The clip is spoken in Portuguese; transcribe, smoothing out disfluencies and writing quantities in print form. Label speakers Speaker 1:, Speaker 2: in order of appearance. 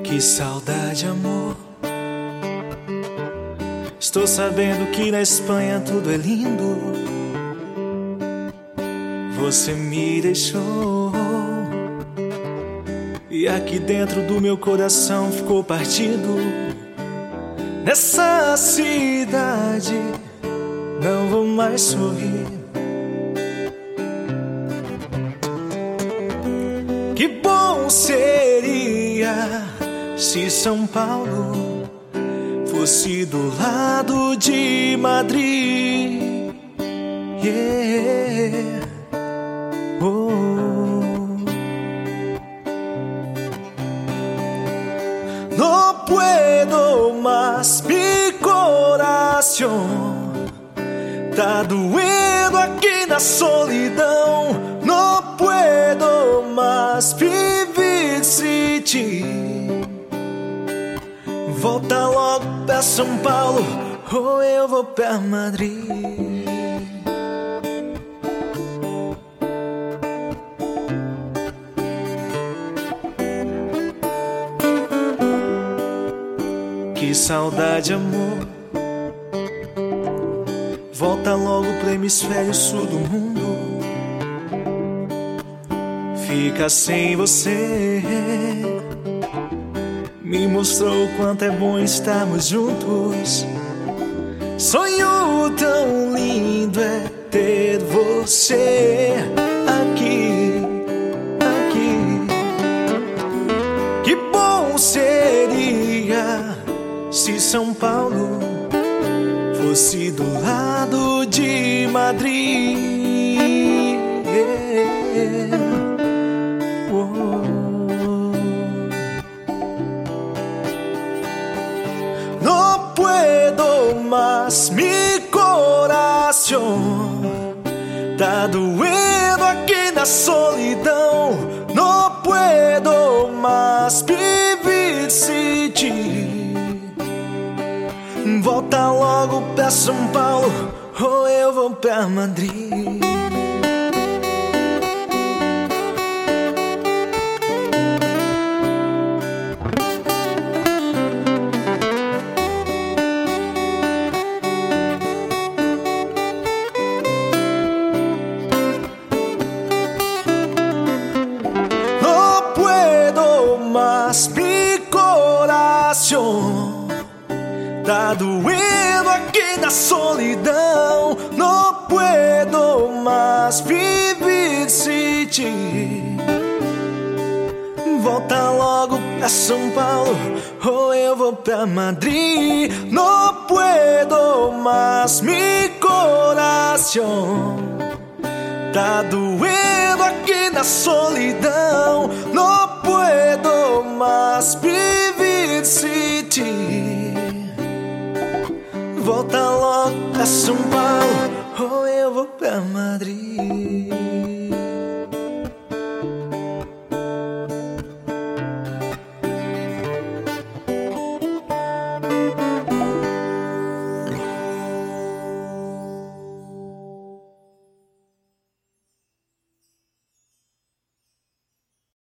Speaker 1: Que saudade, amor. Estou sabendo que na Espanha tudo é lindo. Você me deixou e aqui dentro do meu coração ficou partido. Nessa cidade não vou mais sorrir. Que bom seria se São Paulo fosse do lado de Madrid. Yeah. Oh. No puedo más, mi coração tá doendo aqui na solidão. No puedo más viver sem ti. Volta logo pra São Paulo ou eu vou pra Madrid. Que saudade, amor. Volta logo pro hemisfério sul do mundo. Fica sem você. Me mostrou o quanto é bom estarmos juntos. Sonho tão lindo é ter você aqui, aqui. Que bom seria se São Paulo fosse do lado de Madrid. Yeah. Oh. No puedo más, mi coração tá doendo aqui na solidão. No puedo más viver sem ti. Volta logo pra São Paulo ou eu vou pra Madrid. Mi coração tá doendo aqui na solidão. Não puedo mais viver sem ti. Volta logo pra São Paulo ou eu vou pra Madrid. Não puedo mais, mi coração tá doendo aqui na solidão. Não puedo mais viver sem ti. Volta logo pra São Paulo ou eu vou pra Madrid.